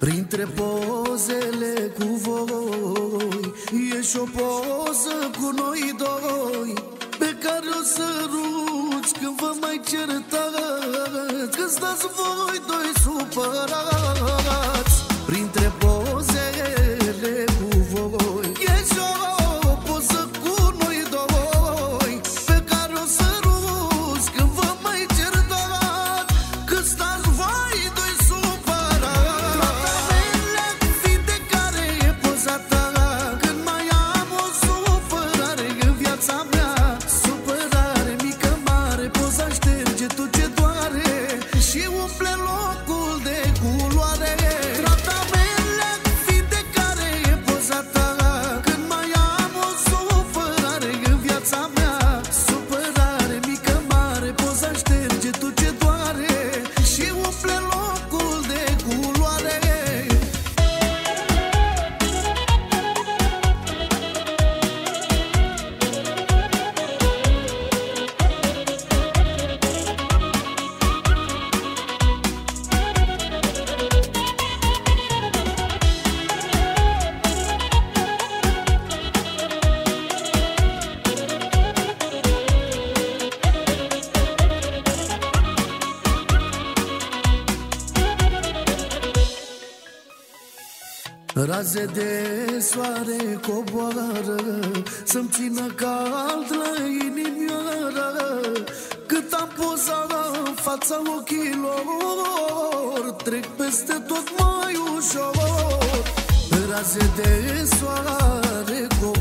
Printre pozele cu voi e și o poză cu noi doi, pe care o săruți când vă mai certați, când stați voi doi supărați. Printre pozele cu voi e și o poză cu noi doi, pe care o săruți când vă mai certați, când stați voi doi supărați. Tratamenele fiecare e poza ta, când mai am o supărare în viața mea. Supărare mică, mare, poza șterge tot ce doare și umple locul de culoare. Tratamenele fiecare e poza ta, când mai am o supărare în viața mea. Supărare mică, mare, poza șterge tot ce doare și umple locul de culoare. Raze de soare coboară să-mi țină cald la inimioară, cât am pozat în fața ochilor, trec peste tot mai ușor. Raze de soare coboară